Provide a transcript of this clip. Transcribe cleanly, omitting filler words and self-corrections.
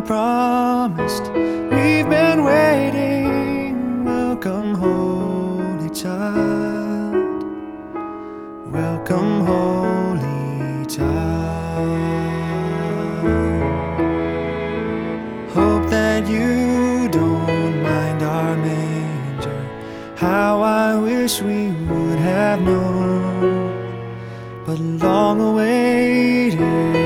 promised. We've been waiting. Welcome, Holy Child. Welcome, Holy Child. Hope that you don't mind our manger. How I wish we would have known, but long awaited